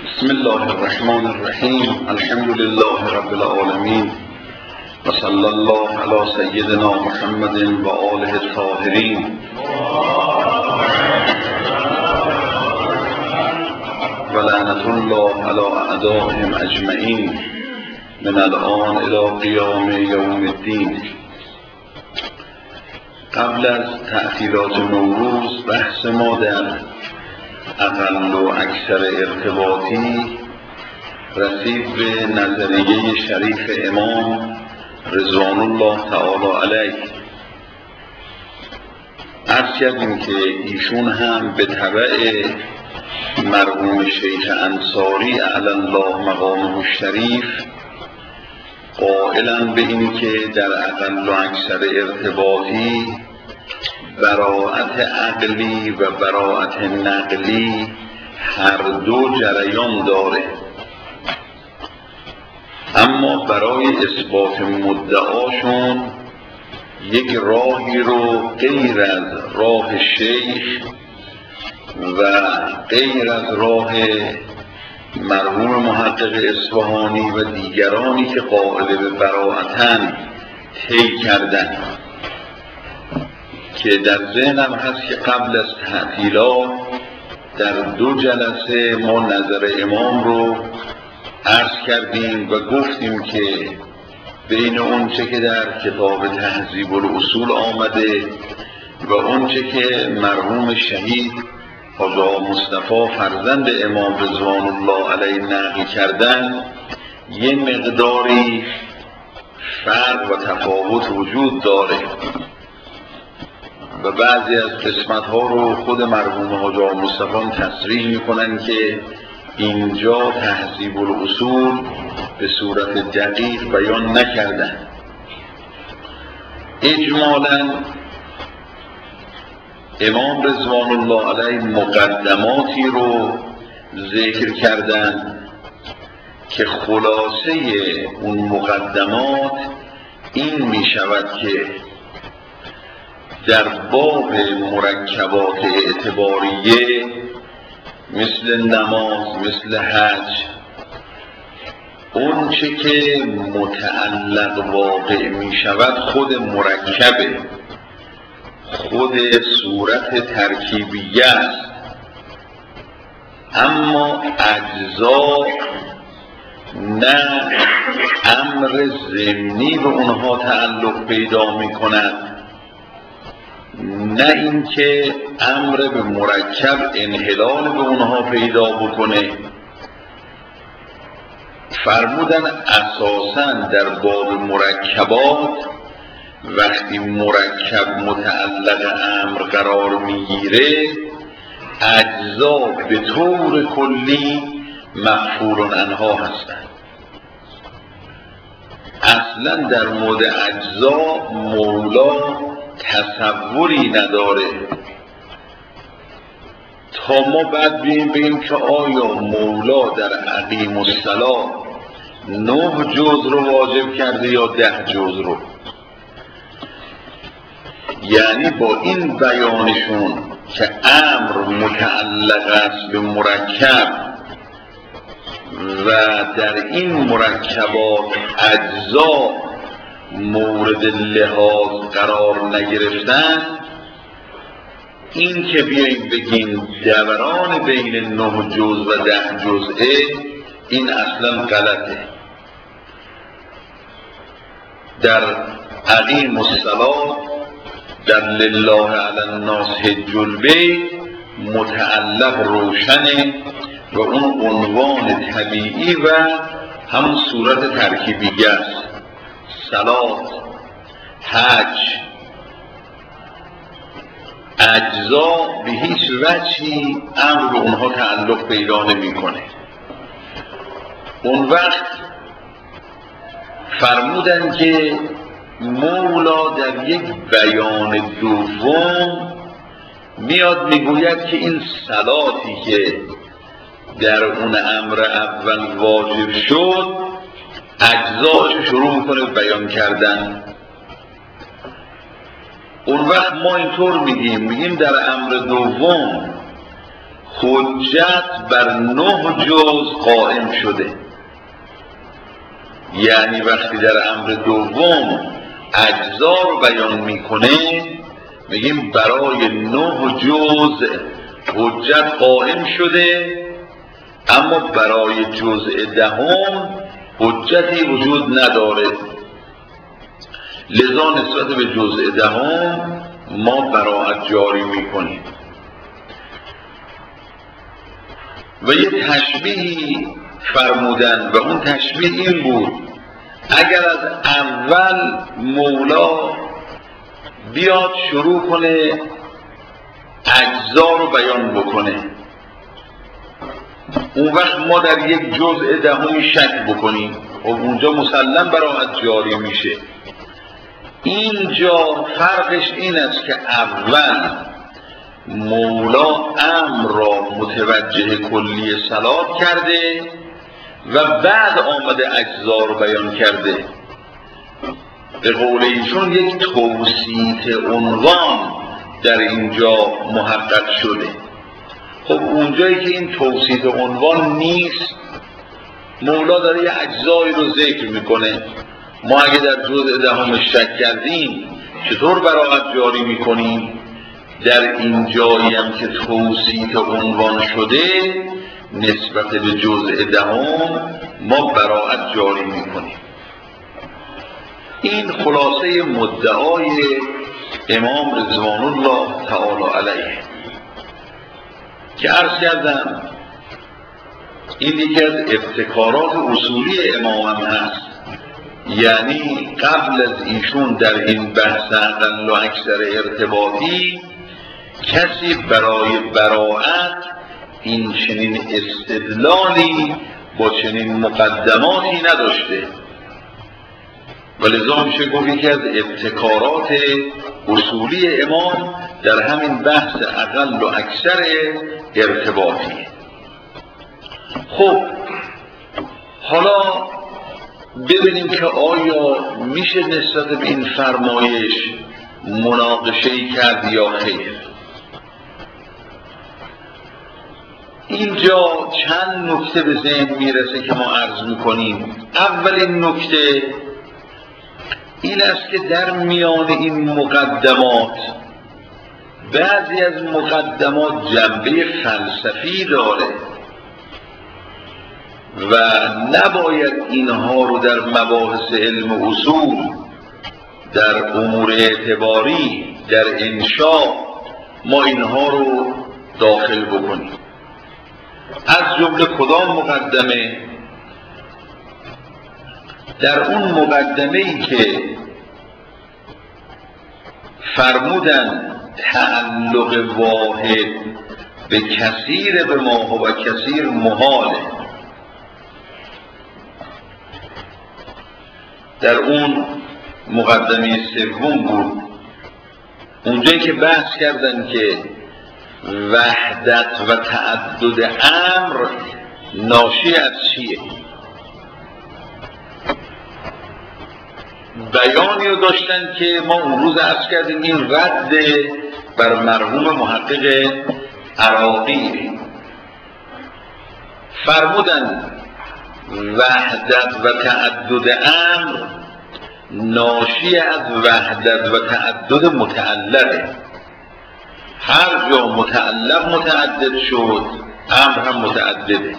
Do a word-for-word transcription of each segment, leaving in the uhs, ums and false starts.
بسم الله الرحمن الرحیم. الحمد لله رب العالمین و صلی الله علی سیدنا محمد و آله الطاهرین و لعنت الله علی اعدائهم اجمعین من الآن الی قیام یوم الدین. قبل از تعطیلات نوروز بحث ما در اقل و اکثر ارتباطی رسید به نظریه شریف امام رضوان الله تعالی علیه. عرض کردیم که ایشون هم به تبع مرحوم شیخ انصاری اعلی الله مقامه الشریف قائلاً به این که در اقل و اکثر ارتباطی براءت عقلی و براءت نقلی هر دو جریان داره، اما برای اثبات مدعاشون یک راهی رو غیر از راه شیخ و غیر از راه مرحوم محقق اصفهانی و دیگرانی که قائل به براءتن طی کردن که در ذهنم هست که قبل از تعطیلات در دو جلسه ما نظر امام رو عرض کردیم و گفتیم که بین اونچه که در کتاب تهذیب الاصول آمده و اونچه که مرحوم شهید حاجی آقا مصطفی فرزند امام رضوان الله علیه نقل کردن یه مقداری فرق و تفاوت وجود داره و بعضی از قسمت ها رو خود مرحوم حاجی آقا مصطفی تصریح میکنن که اینجا تهذیب الاصول به صورت دقیق بیان نکردن. اجمالاً امام رضوان الله علیه مقدماتی رو ذکر کردن که خلاصه اون مقدمات این می شود که در باب مرکبات اعتباریه مثل نماز، مثل حج، اون چه که متعلق واقع می شود خود مرکبه، خود صورت ترکیبیه است، اما اجزا نه امر ضمنی به اونها تعلق پیدا می کند نه اینکه امر به مرکب انحلال به اونها پیدا بکنه. فرمودن اساساً در باب مرکبات وقتی مرکب متعلق امر قرار میگیره اجزا به طور کلی مغفور عنها هستند. اصلا در مورد اجزا مولا تصوری نداره تا ما بعد بیم بگیم که آیا مولا در اقیم الصلاة نه جز رو واجب کرده یا ده جز رو. یعنی با این بیانشون که امر متعلق است به مرکب و در این مرکبات اجزا مورد لحاظ قرار نگرفتن، این که بیاییم بگیم دوران بین نه جز و ده جزئه این اصلا غلطه. در اقیم الصلاة در لله علی الناس حج البیت متعلق روشنه و اون عنوان طبیعی و هم صورت ترکیبیه است. صلات، حج، اجزا به هیچ وجهی امر به اونها تعلق پیدا نمی‌کنه. اون وقت فرمودن که مولا در یک بیان دوم میاد میگوید که این صلاتی که در اون امر اول واجب شد اجزاش شروع میکنه بیان کردن. اون وقت ما اینطور میگیم میگیم در امر دوم حجت بر نه جز قائم شده. یعنی وقتی در امر دوم اجزا رو بیان میکنه میگیم برای نه جز حجت قائم شده، اما برای جزء دهم حجتی وجود نداره. لذا نسبت به جزء دهم ما براءت جاری میکنیم. و یه تشبیهی فرمودن و اون تشبیه این بود اگر از اول مولا بیاد شروع کنه اجزا رو بیان بکنه، اون وقت ما در یک جزء دهمی شک بکنیم و اونجا مسلم براءت جاری میشه. اینجا فرقش این است که اول مولا امر را متوجه کلی صلات کرده و بعد آمده اجزا رو بیان کرده. به قول ایشون یک توصیف عنوان در اینجا محقق شده. خب اونجایی که این توصیف عنوان نیست، مولا داره یه اجزایی رو ذکر میکنه. ما اگه در جزء دهم شک کردیم چطور براءت جاری میکنیم؟ در این جایی هم که توصیف عنوان شده نسبت به جزء دهم ما براءت جاری میکنیم. این خلاصه مدعای امام رضوان الله تعالی علیه که عرض کردم این یکی از ابتکارات اصولی امام هم هست. یعنی قبل از ایشون در این بحث اقل و اکثر ارتباطی کسی برای براءت این چنین استدلالی با چنین مقدماتی نداشته، ولذا میشه گفت یکی از ابتکارات اصولی امام در همین بحث اقل و اکثر ارتباطی. خب حالا ببینیم که آیا میشه نسبت به این فرمایش مناقشه‌ای کرد یا خیر. اینجا چند نکته به ذهن میرسه که ما عرض میکنیم. اولین نکته این است که در میان این مقدمات بعضی از مقدمات جنبه فلسفی داره و نباید اینها رو در مباحث علم اصول، در امور اعتباری، در انشاء ما اینها رو داخل بکنیم. از جمله کدام مقدمه؟ در اون مقدمه‌ای که فرمودن تعلق واحد به کثیر به ما و کثیر محاله، در اون مقدمه سوم بود، اونجایی که بحث کردن که وحدت و تعدد امر ناشی از چیه؟ بیانی رو داشتن که ما اون روز عرض کردیم این رد بر مرحوم محقق عراقی. فرمودن وحدت و تعدد امر ناشی از وحدت و تعدد متعلقه. هر جا متعلق متعدد شد امر هم متعدده.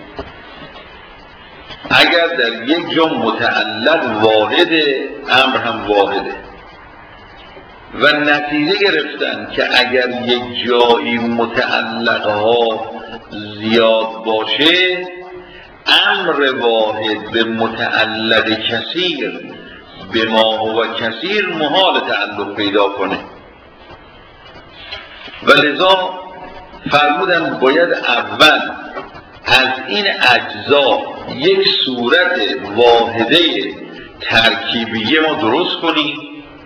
اگر در یک جا متعلق واحده امر هم واحده. و نتیجه گرفتن که اگر یک جایی متعلقها زیاد باشه امر واحد به متعلق کثیر به ما و کثیر محال تعلق پیدا کنه. و لذا فرمودن باید اول از این اجزا یک صورت واحده ترکیبیه ما درست کنیم.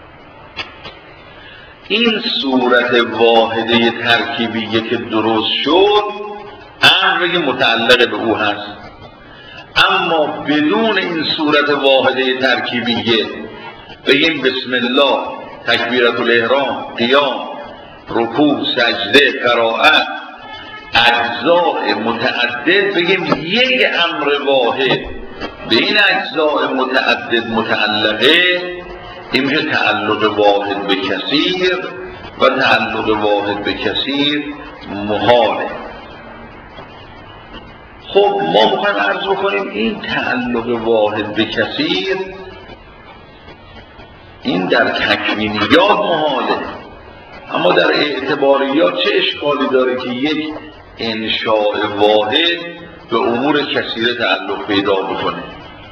این صورت واحده ترکیبیه که درست شد امر متعلق به او هست، اما بدون این صورت واحده ترکیبیه بگیم بسم الله، تکبیرت الاحرام، قیام، رکوع، سجده، قرائت، اجزاء متعدد بگیم یک امر واحد به این اجزاء متعدد متعلقه، این میشه تعلق واحد به کثیر و تعلق واحد به کثیر محاله. خب ما میخوایم عرض بکنیم این تعلق واحد به کثیر این در تکوینیات محاله، اما در اعتباریات چه اشکالی داره که یک انشاء واحد به امور کثیره تعلق پیدا بکنه؟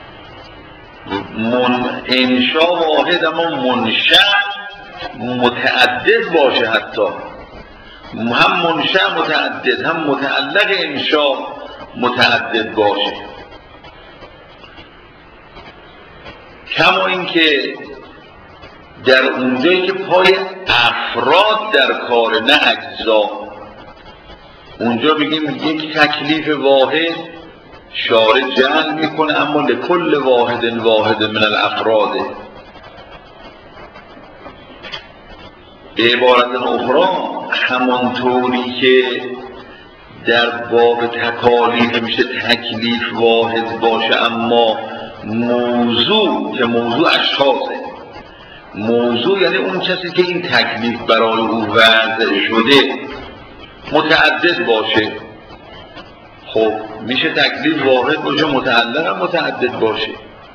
من انشاء واحد اما منشأ متعدد باشه، حتی هم منشأ متعدد هم متعلق انشاء متعدد باشه. کما اینکه در اونجایی که پای افراد در کار نه اجزا، اونجا بگیم یک تکلیف واحد شارع جعل میکنه اما لکل واحد واحد من الافراد. به عبارت اخرى همانطوری که در باب تکالیف میشه تکلیف واحد باشه اما موضوع که موضوع اشخاصه، موضوع یعنی اون کسی که این تکلیف برای او وضع شده متعدد باشه، خب میشه تکلیف واحد باشه متعلق هم متعدد باشه.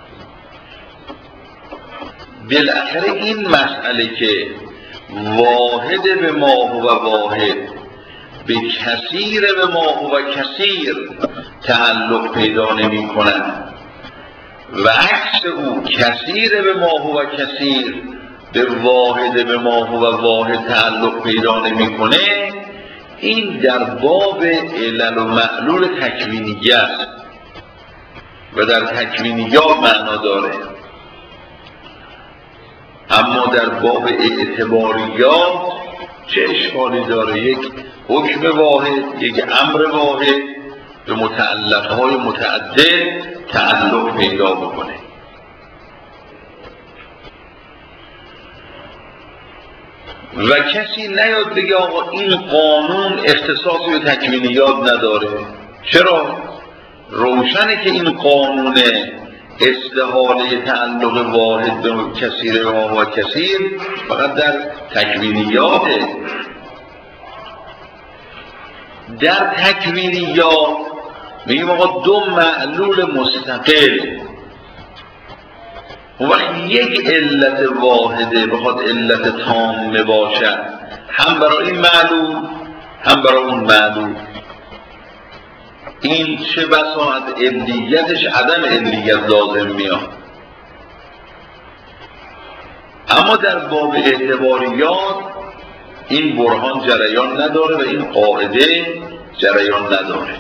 بالاخره این مسئله که واحد به ما هو واحد به کثیر به ما هو کثیر تعلق پیدا نمی کنند و عکس او کثیر به ما هو کثیر به واحد به ما هو واحد تعلق پیدا نمی کنه، این در باب علل و معلول تکوینیه است و در تکوینیات معنا داره، اما در باب اعتباریات چه اشکالی داره؟ یک حکم واحد، یک امر واحد به متعلقهای متعدد تعلق پیدا بکنه. و کسی نیاد بگه آقا این قانون اختصاصی به تکوینیات نداره. چرا؟ روشنه که این قانون استحاله تعلق واحد به کثیر و کثیر فقط در تکوینیاته. در تکوینیات میگیم آقا دو معلول مستقل، اون وقت یک علت واحده بخواد علت تامه باشد هم برای این معلول هم برای اون معلول، این چه بسا از علیتش عدم علیت لازم میاد. اما در باب اعتباریات این برهان جریان نداره و این قاعده جریان نداره.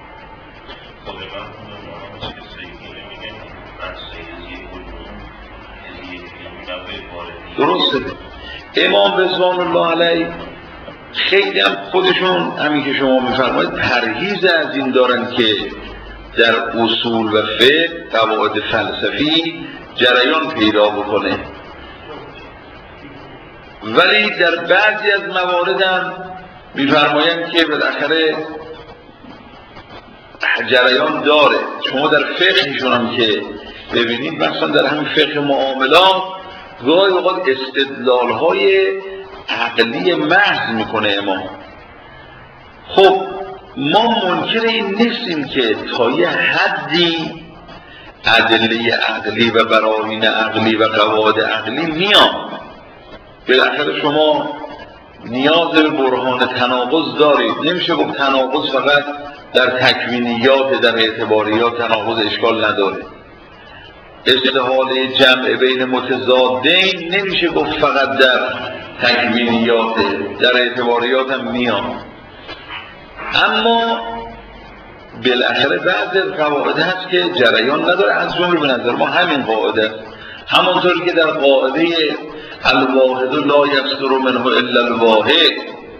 درسته. امام رضوان الله علیه خیلی هم خودشون همین که شما میفرمایید پرهیز از این دارن که در اصول و فقه قواعد فلسفی جریان پیدا بکنه، ولی در بعضی از موارد هم میفرمایند که بالاخره جریان داره. شما در فقهشون هم که ببینید مثلا در همین فقه معاملات گاهی اوقات استدلال های عقلی محض میکنه امام. خب ما منکر این نیستیم که تا یه حدی ادله عقلی و براهین عقلی و قواعد عقلی میان، بالاخره شما نیاز به برهان تناقض دارید. نمیشه گفت تناقض فقط در تکوینیات، در اعتباریات تناقض اشکال نداره. استحاله جمع بین متضادین نمیشه گفت فقط در تکوینیات، در اعتباریات هم میان. اما بالاخره بعضی از قواعد هست که جریان نداره. از جمله به نظر ما همین قاعده، همونطوری که در قاعده الواحد لا یصدر منه الا الواحد،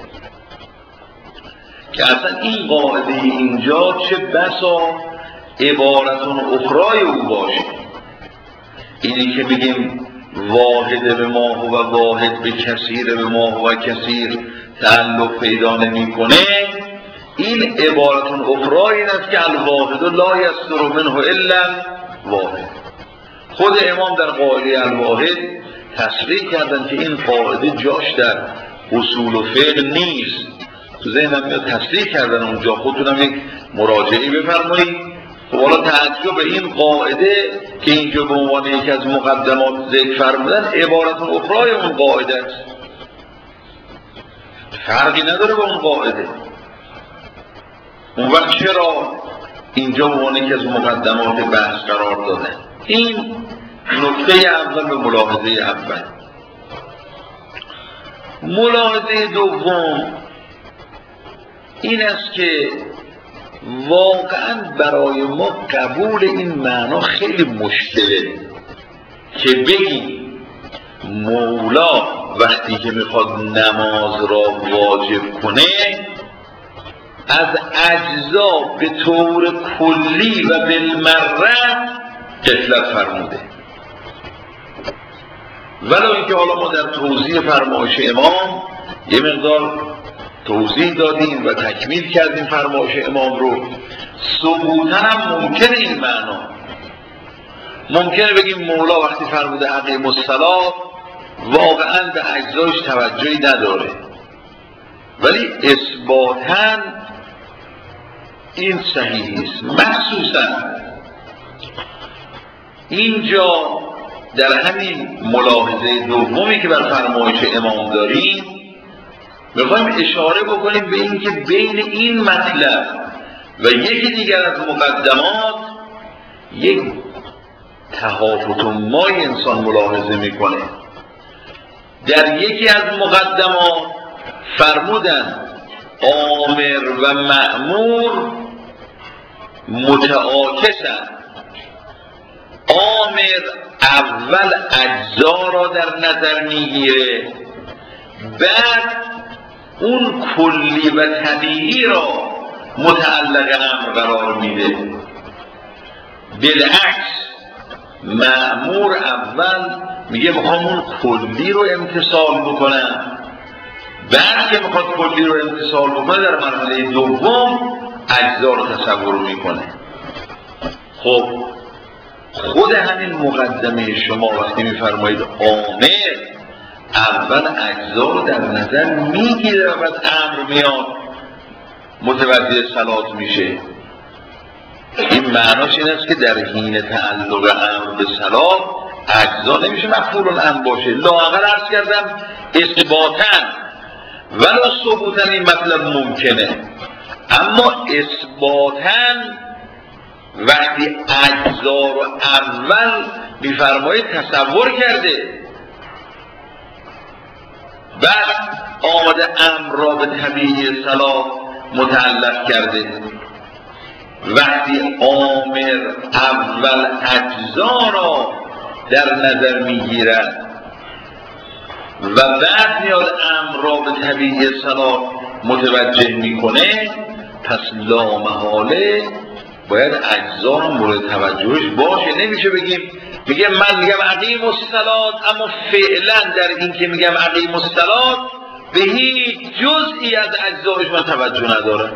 که اصلا این قاعده اینجا چه بسا عبارتون اخرای او باشه. اینی که بگیم واحد به ما هو واحد به کثیر به ما هو کثیر تعلق پیدا نمی کنه، این عبارتون اخرى این است که الواحد لا یصدر منه الا واحد. خود امام در قاعده الواحد تصریح کردن که این قاعده جاش در اصول و فقه نیست. تو ذهنم میاد تصریح کردن اونجا، خودتونم یک مراجعه بفرمایید. خب حالا تعجب به این قاعده که اینجا به عنوان یکی از مقدمات ذکر فرمودن عبارتون اخرى اون قاعده است، فرقی نداره با اون قاعده. اون وقت چرا اینجا به عنوان یکی از مقدمات بحث قرار دادن؟ این نکته اول به ملاحظه اول. ملاحظه دوم این است که واقعا برای ما قبول این معنا خیلی مشکله که بگیم مولا وقتی که میخواد نماز را واجب کنه از اجزا به طور کلی و بالمره غفلت فرموده. ولو اینکه حالا ما در توضیح فرمایش امام یه مقدار توضیح دادیم و تکمیل کردیم فرمایش امام رو، ثبوتاً هم ممکنه این معنا، ممکنه بگیم مولا وقتی فرموده اقیم الصلاة واقعاً به اجزایش توجهی نداره، ولی اثباتاً این صحیح است. مخصوصاً اینجا در همین ملاحظه دومی که بر فرمایش امام داریم میخوایم اشاره بکنیم به این که بین این مطلب و یکی دیگر از مقدمات یک تهافت مای انسان ملاحظه میکنه. در یکی از مقدمات فرمودن آمر و مأمور متعاکسن. آمر اول اجزا را در نظر میگیره، بعد اون کلی و طبیعی را متعلق امر قرار میده. بالعکس مأمور اول میگه میخوام اون کلی رو امتثال بکنم، بعد که میخواد کلی رو امتثال بکنه در مرحله دوم اجزا رو تصور میکنه. خب خود همین مقدمه شما وقتی میفرمایید آمر اول اجزا رو در نظر میگیره و بعد امر میاد متوجه صلات میشه، این معناش این است که در حین تعلق امر به صلات اجزا نمیشه مفعول الامر باشه. لااقل عرض کردم اثباتاً ولا ثبوتاً این مطلب ممکنه، اما اثباتاً وقتی اجزا رو اول میفرمایید تصور کرده، بعد آمده امر را به طبیعی صلاح متعلق کرده. وقتی آمر اول اجزا را در نظر میگیرد و بعد میاد امر را به طبیعی صلاح متوجه میکنه، پس لامحاله باید اجزا هم مورد توجهش باشه. نمیشه بگیم میگم من میگم اقیم الصلاة اما فعلا در این که میگم اقیم الصلاة به هیچ جزئی از اجزایش من توجه ندارم.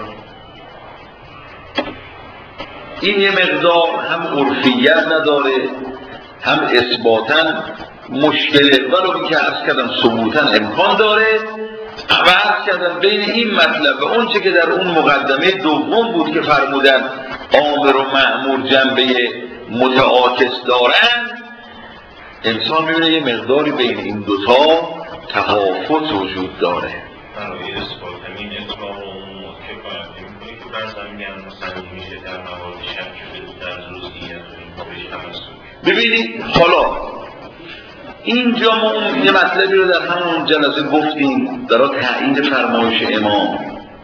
این یه مقدار هم عرفیت نداره هم اثباتاً مشکله، ولو این که عرض کردم ثبوتاً امکان داره. و عرض کردم بین این مطلب و اون چه که در اون مقدمه دوم بود که فرمودن آمر و مأمور جنبه متعاکس دارن، انسان میبینه یه مقداری بین این دوتا تفاوت وجود داره. برای اثبات همین اطلاق و عمومات که باید نمی‌کنی که بعضا میگن مثلا میشه در موارد شک شده در جزئیات و این بابش تمسک. ببینید حالا اینجا ما اون یه مطلبی رو در همون جلسه گفتیم در تایید فرمایش امام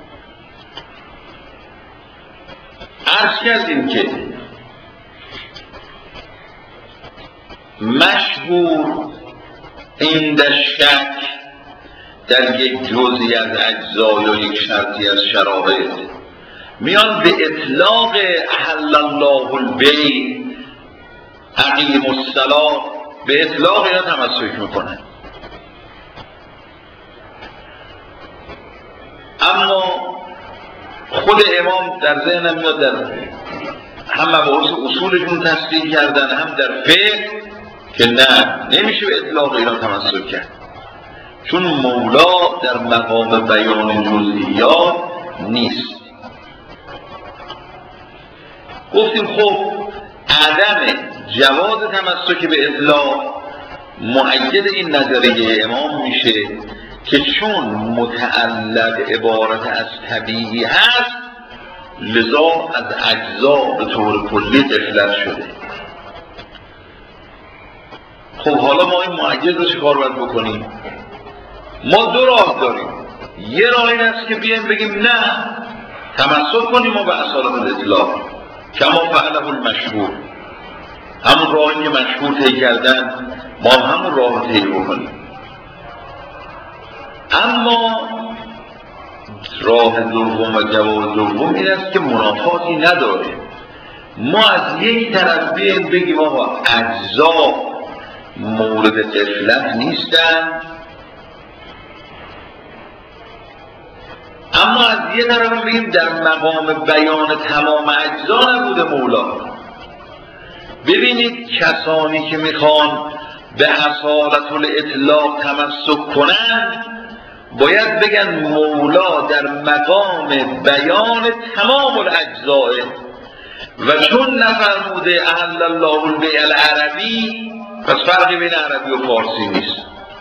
عرض کردیم که مشهور عند شک در یک جزئی از اجزا یا یک شرطی از شرایط میان به اطلاق احل الله البیع اقیم الصلاة به اطلاق اینا تمسک میکنن. اما خود امام در ذهنم میاد در هم مباحث اصولشون تصدیق کردن، هم در فقه که نه، نمیشه به اطلاق اینا تمسک کرد، چون مولا در مقام بیان جزئیات نیست. گفتیم خب عدم جواز تمسک به اطلاق مؤید این نظریه امام میشه که چون متعلق عبارت از طبیعی هست لذا از اجزا به طور کلی غفلت شده. خب حالا ما این مؤید رو چه کار باید بکنیم؟ ما دو راه داریم. یه راه این است که بیایم بگیم نه، تمسک کنیم ما به اصالت الاطلاق کما فعله المشهور، همون راهی که مشهور طی کردن ما همون راه رو طی بکنیم. اما راه دوم و جواب دوم این است که منافاتی نداره. ما از یک طرف بیایم بگیم آقا اجزا مورد غفلت نیستن، اما از یه طرف بگیم در مقام بیان تمام اجزا نبوده مولا. ببینید کسانی که میخوان به اصالت الاطلاق تمسک کنند باید بگن مولا در مقام بیان تمام الاجزاء و چون نفرموده احل الله البیع العربی پس فرقی بین عربی و فارسی نیست.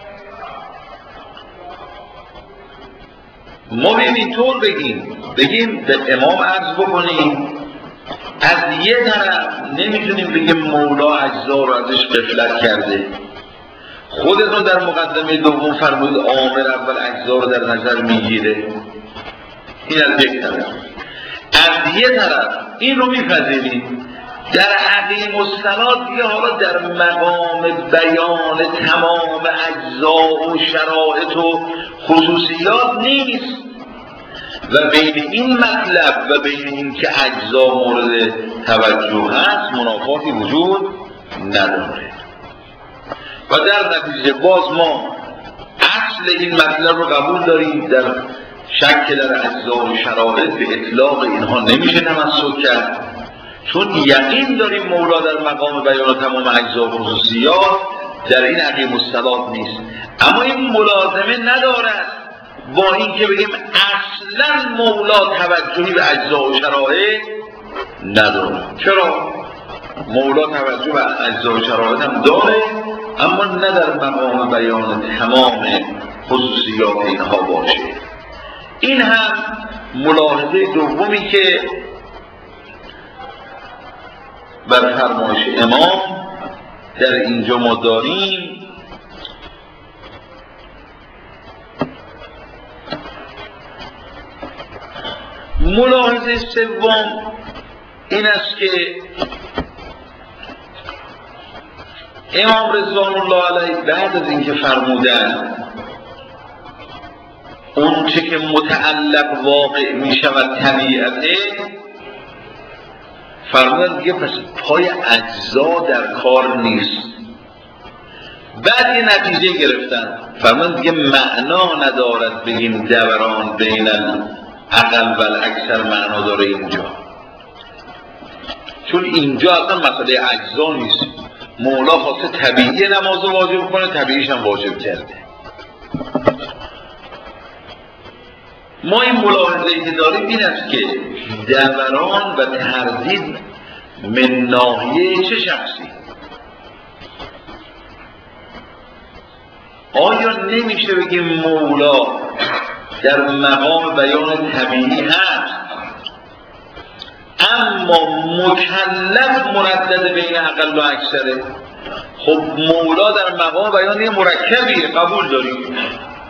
ما بیم اینطور بگیم بگیم به امام عرض بکنیم از یه طرف نمیتونیم بگیم مولا اجزا رو ازش غفلت کرده، خودتون در مقدمه دوم فرمودید عامل اول اجزا رو در نظر میگیره، این از یک طرف. از یه طرف این رو میپذیریم در عقیم الصلات دیگه حالا در مقام بیان تمام اجزا و شرایط و خصوصیات نیست و بین این مطلب و بین این که اجزا مورد توجه هست منافاتی وجود نداره و در نتیجه باز ما اصل این مطلب رو قبول داریم، در شک در اجزا و شرایط به اطلاق اینها نمیشه تمسک کرد چون یقین داریم مولا در مقام بیان تمام اجزا و خصوصیات در این عقیم الصلات نیست. اما این ملازمه ندارد با این که بگیم اصلا مولا توجهی به اجزا و شرایط نداره. چرا؟ مولا توجه به اجزا و شرایط هم داره اما نه در مقام بیان تمام خصوصیات اینها باشه. این هم ملاحظه دومی که بر فرمایش امام در اینجا ما داریم. ملاحظه سوم این است که امام رضوان الله علیه بعد از اینکه فرمودن اون چه که متعلق واقع می شود طبیعته، فرمودن دیگه پس پای اجزا در کار نیست. بعد یه نتیجه گرفتن، فرمودن دیگه معنا ندارد بگیم دوران بین عقل و اکثر معنا داره اینجا، چون اینجا اصلا مسئله اجزا نیست. مولا خواسته طبیعی نماز واجب کنه، طبیعیش هم واجب کرده. ما این ملاحظه‌ای که داریم این است که دوران و تردید من ناحیه چه شخصی؟ آیا نمیشه بگیم مولا در مقام بیان طبیعی هست اما مکلف مردد بین عقل و اکثره؟ خب مولا در مقام بیان یه مرکبیه، قبول داریم.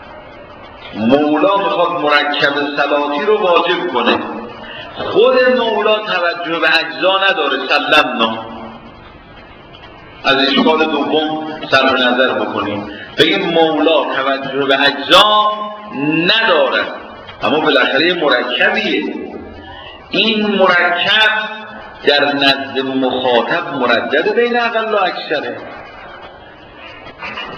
مولا میخواد مرکب صلاتی رو واجب کنه، خود مولا توجه به اجزا نداره، سلمنا. از اشکال دوم صرف نظر بکنیم بگیم مولا توجه به اجزا نداره اما بالاخره مرکبیه. این مرکب در نزد مخاطب مردد بین عقل و اکثره.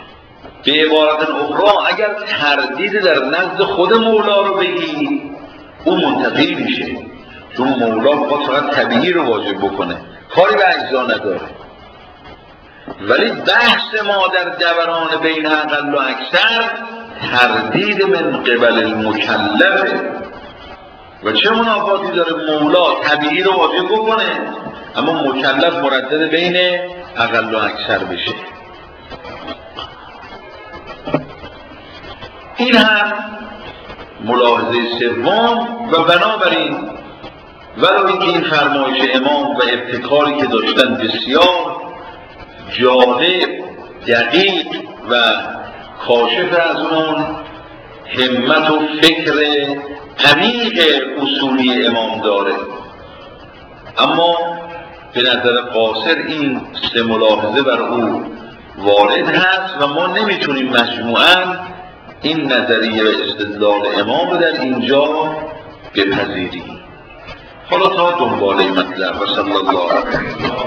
به عبارت اخرى اگر تردید در نزد خود مولا رو بگی اون منتفی میشه، چون مولا خواست فقط طبیعی رو واجب بکنه، کاری به اجزا نداره. ولی بحث ما در دوران بین اقل و اکثر تردید من قبل المکلفه و چه منافاتی داره مولا طبیعی رو واجب بکنه اما مکلف مردد بین اقل و اکثر بشه. این هم ملاحظه سوم. و بنابراین ولو اینکه این فرمایش امام و ابتکاری که داشتن بسیار جالب، دقیق و کاشف از اون همت و فکر عمیق اصولی امام داره، اما به نظر قاصر این سه ملاحظه بر او وارد هست و ما نمیتونیم مجموعاً این نظریه و استدلال امام رو در اینجا بپذیریم. حالا تا دنباله مطلب و صلی الله علیه